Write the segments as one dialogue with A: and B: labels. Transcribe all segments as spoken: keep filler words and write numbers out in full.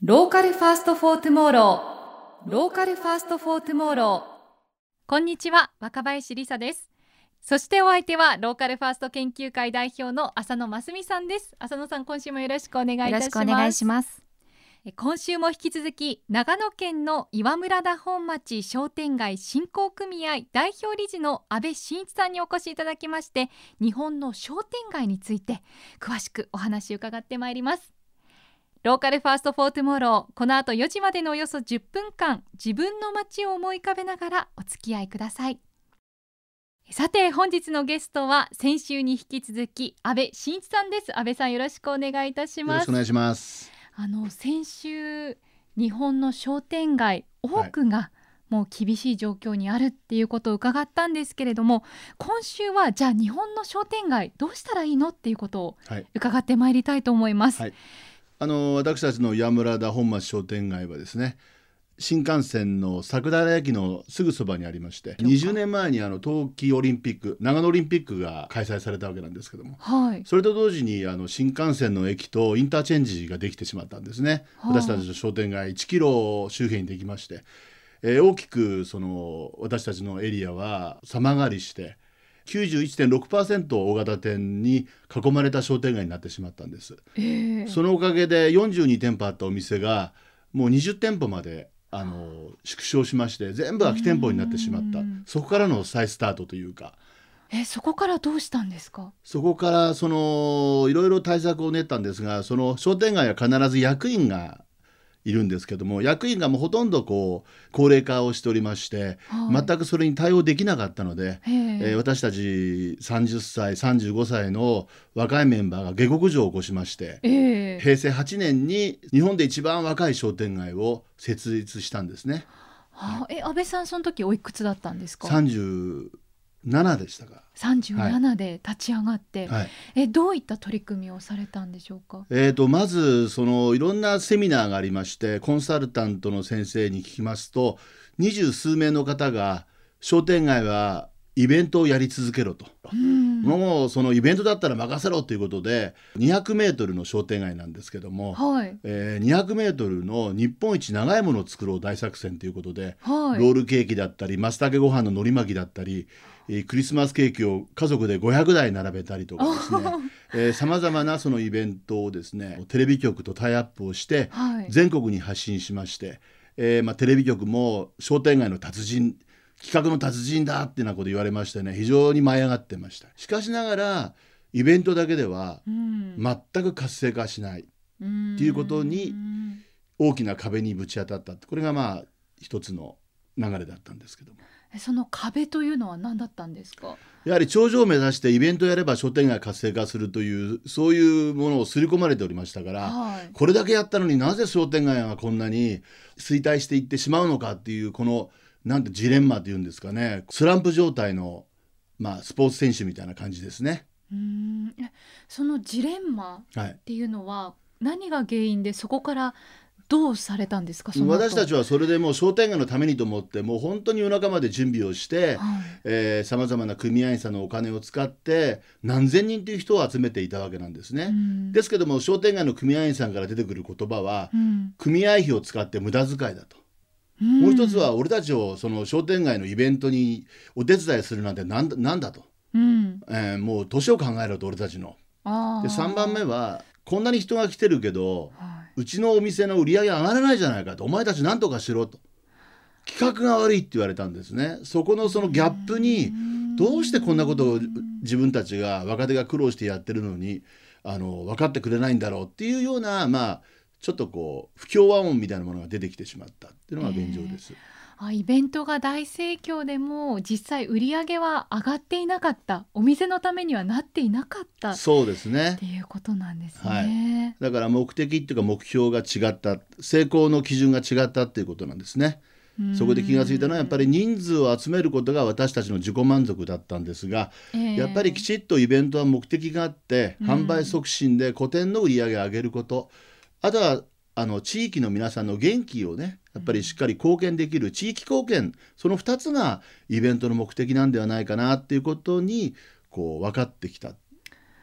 A: ローカルファーストフォートゥモローローカルファーストフォートゥモロー。
B: こんにちは、若林理沙です。そしてお相手はローカルファースト研究会代表の浅野真澄さんです。浅野さん、今週もよろしくお願いいたします。
C: よろしくお願いします。
B: 今週も引き続き長野県の岩村田本町商店街振興組合代表理事の安倍真一さんにお越しいただきまして、日本の商店街について詳しくお話を伺ってまいります。ローカルファーストフォートゥモロー、この後よじまでのおよそじゅっぷんかん、自分の街を思い浮かべながらお付き合いください。さて、本日のゲストは先週に引き続き安倍真一さんです。安倍さん、よろしくお願いいたします。
D: よろしくお願いします。
B: あの先週、日本の商店街多くがもう厳しい状況にあるっていうことを伺ったんですけれども、今週はじゃあ日本の商店街どうしたらいいのっていうことを伺ってまいりたいと思います。
D: はいはい、あの私たちの岩村田本町商店街はですね、新幹線の桜田駅のすぐそばにありまして、にじゅうねんまえにあの冬季オリンピック、長野オリンピックが開催されたわけなんですけども、
B: はい、
D: それと同時にあの新幹線の駅とインターチェンジができてしまったんですね。はい、私たちの商店街いちキロ周辺にできまして、えー、大きくその私たちのエリアは様変わりして、きゅうじゅういってんろくパーセント 大型店に囲まれた商店街になってしまったんです。
B: えー、
D: そのおかげでよんじゅうにてんぽあったお店がもうにじゅってんぽまであの縮小しまして、全部空き店舗になってしまった。そこからの再スタートというか、
B: えそこからどうしたんですか？
D: そこからそのいろいろ対策を練ったんですが、その商店街は必ず役員がいるんですけども、役員がもうほとんどこう高齢化をしておりまして、はい、全くそれに対応できなかったので、えー、私たちさんじゅっさいさんじゅうごさいの若いメンバーが下克上を起こしまして、
B: えー、
D: へいせいはちねんに日本で一番若い商店街を設立したんですね。
B: はあ、え安倍さん、その時おいくつだったんですか？
D: さんじゅうななでしたか。
B: さんじゅうななで立ち上がって、
D: はい、
B: えどういった取り組みをされたんでしょうか？
D: えーとまずそのいろんなセミナーがありまして、コンサルタントの先生に聞きますと、二十数名の方が商店街はイベントをやり続けろと、うん、もうそのイベントだったら任せろということで、にひゃくメートルの商店街なんですけども、
B: はい、
D: えー、にひゃくメートルの日本一長いものを作ろう大作戦ということで、
B: はい、
D: ロールケーキだったり松茸ご飯の海苔巻きだったり、えー、クリスマスケーキを家族でごひゃくだい並べたりとかですね、さまざまなそのイベントをですね、テレビ局とタイアップをして全国に発信しまして、えーまあ、テレビ局も商店街の達人、企画の達人だってなこと言われましてね、非常に舞い上がってました。しかしながらイベントだけでは全く活性化しないっていうことに大きな壁にぶち当たった。これがまあ一つの流れだったんですけども、
B: その壁というのは何だったんですか？
D: やはり頂上を目指してイベントやれば商店街活性化するという、そういうものを刷り込まれておりましたから、はい、これだけやったのになぜ商店街がこんなに衰退していってしまうのかっていう、このなんてジレンマというんですかね、スランプ状態の、まあ、スポーツ選手みたいな感じですね。
B: うーん、そのジレンマっていうのは何が原因で、そこからどうされたんですか？その後
D: 私たちはそれでもう商店街のためにと思って、もう本当に夜中まで準備をしてさまざまな組合員さんのお金を使って何千人という人を集めていたわけなんですね。ですけども商店街の組合員さんから出てくる言葉は、うん、組合費を使って無駄遣いだと。もう一つは、俺たちをその商店街のイベントにお手伝いするなんてなんだ、なんだと、うんえー、もう年を考えろと、俺たちの。でさんばんめは、こんなに人が来てるけど、はい、うちのお店の売り上げ上がらないじゃないかと、お前たち何とかしろと、企画が悪いって言われたんですね。そこのそのギャップに、どうしてこんなことを自分たちが若手が苦労してやってるのにあの分かってくれないんだろうっていうような、まあちょっとこう不協和音みたいなものが出てきてしまったっていうのが現状です。
B: えー、あイベントが大盛況でも実際売り上げは上がっていなかった、お店のためにはなっていなかった。
D: そうですね
B: っていうことなんですね。
D: はい、だから目的っていうか目標が違った、成功の基準が違ったっていうことなんですね。そこで気がついたのはやっぱり人数を集めることが私たちの自己満足だったんですが、えー、やっぱりきちっとイベントは目的があって、販売促進で個展の売り上げを上げること、あとはあの地域の皆さんの元気をね、やっぱりしっかり貢献できる地域貢献、そのふたつがイベントの目的なんではないかなっていうことにこう分かってきた。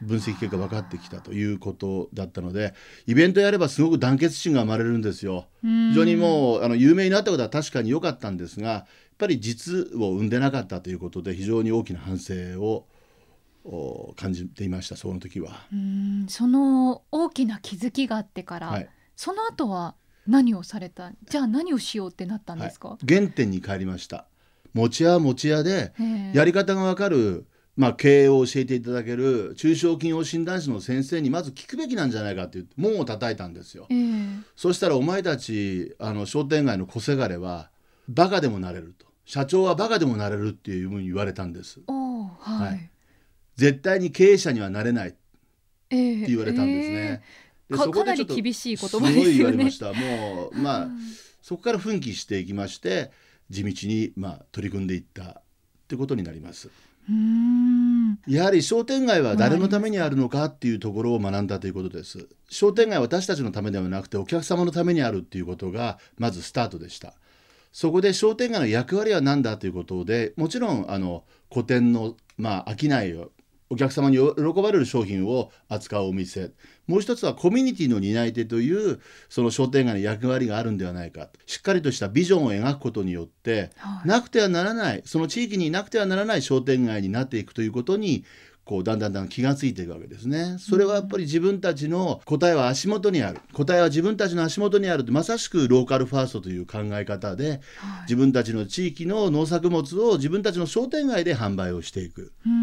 D: 分析結果分かってきたということだったので、イベントやればすごく団結心が生まれるんですよ。非常にもうあの有名になったことは確かに良かったんですが、やっぱり実を生んでなかったということで非常に大きな反省を感じていました、その時は。
B: うーん、その大きな気づきがあってから、はい、その後は何をされた、じゃあ何をしようってなったんですか？はい、
D: 原点に帰りました。持屋は持屋でやり方が分かる、まあ、経営を教えていただける中小企業診断士の先生にまず聞くべきなんじゃないかって言って門を叩いたんですよ。そしたら、お前たちあの商店街の小せがれはバカでもなれると、社長はバカでもなれるっていうふうに言われたんです。
B: お、はいはい、
D: 絶対に経営者にはなれないって言われたんですね。
B: えー、でか, かなり厳しい言葉ですよね。
D: すごい言われました。もう、まあ、そこから奮起していきまして、地道に、まあ、取り組んでいったってことになります。
B: うーん、
D: やはり商店街は誰のためにあるのかっていうところを学んだということです。商店街は私たちのためではなくてお客様のためにあるっていうことがまずスタートでした。そこで商店街の役割は何だということで、もちろんあの個展の、まあ、商いをお客様に喜ばれる商品を扱うお店、もう一つはコミュニティの担い手というその商店街の役割があるんではないか、しっかりとしたビジョンを描くことによって、はい、なくてはならない、その地域になくてはならない商店街になっていくということにこうだんだんだん気がついていくわけですね。それはやっぱり自分たちの答えは足元にある、答えは自分たちの足元にあると、まさしくローカルファーストという考え方で、はい、自分たちの地域の農作物を自分たちの商店街で販売をしていく。うん、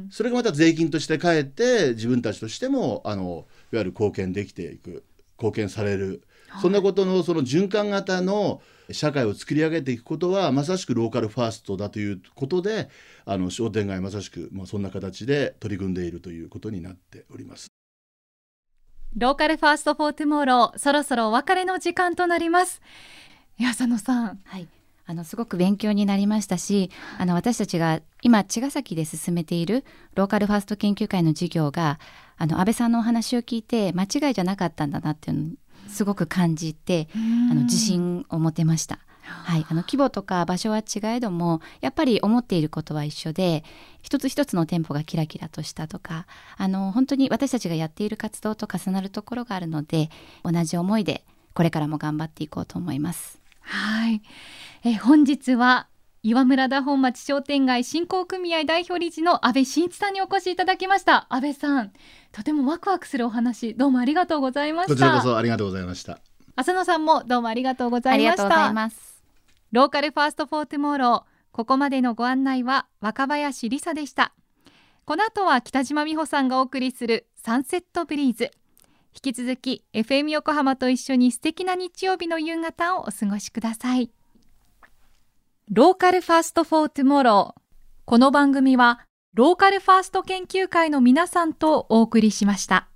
D: それがまた税金として返って自分たちとしてもあのいわゆる貢献できていく、貢献される、はい、そんなことのその循環型の社会を作り上げていくことはまさしくローカルファーストだということで、あの商店街まさしく、まあ、そんな形で取り組んでいるということになっております。
B: ローカルファーストフォートゥモロー、そろそろお別れの時間となります。浅野さん、
C: はい、あのすごく勉強になりましたし、あの私たちが今茅ヶ崎で進めているローカルファースト研究会の授業が、あの安倍さんのお話を聞いて間違いじゃなかったんだなっていうのをすごく感じて、あの自信を持てました。はい、あの規模とか場所は違えどもやっぱり思っていることは一緒で、一つ一つの店舗がキラキラとしたとか、あの本当に私たちがやっている活動と重なるところがあるので、同じ思いでこれからも頑張っていこうと思います。
B: はい、え本日は岩村田本町商店街振興組合代表理事の安倍真一さんにお越しいただきました。安倍さん、とてもワクワクするお話、どうもありがとうございました。
D: こちらこそありがとうございました。
B: 浅野さんもどうもありがとうございました。
C: ありがとうございます。
B: ローカルファーストフォートゥモロー、ここまでのご案内は若林理沙でした。この後は北島美穂さんがお送りするサンセットブリーズ。引き続き エフエム 横浜と一緒に素敵な日曜日の夕方をお過ごしください。ローカルファーストフォートゥモロー、この番組はローカルファースト研究会の皆さんとお送りしました。